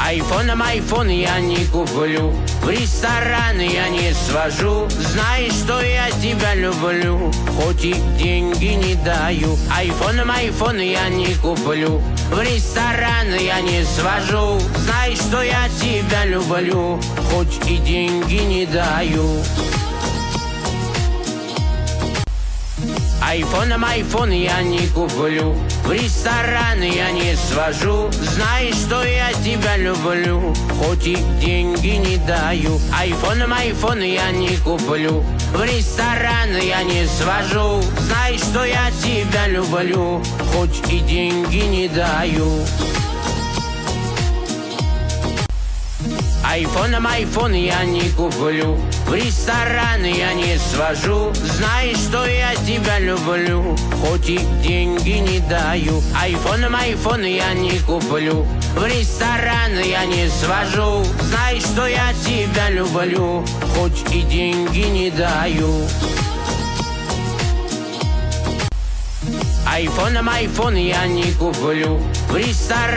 Айфон я не куплю, в рестораны я не свожу. Знаешь, что я тебя люблю, хоть и деньги не даю. Айфон я не куплю, в рестораны я не свожу. Знаешь, что я тебя люблю, хоть и деньги не даю. Айфон я не куплю, в рестораны я не свожу. Знаешь, что я тебя люблю, хоть и деньги не даю. Айфон я не куплю, в рестораны я не свожу. Знаешь, что я тебя люблю, хоть и деньги не даю. Айфон я не куплю, в рестораны я не свожу. Знаешь, что я тебя люблю, хоть и деньги не даю. Айфон я не куплю, в рестораны я не свожу. Знаешь, что я тебя люблю, хоть и деньги не даю. Айфон я не куплю, в рестораны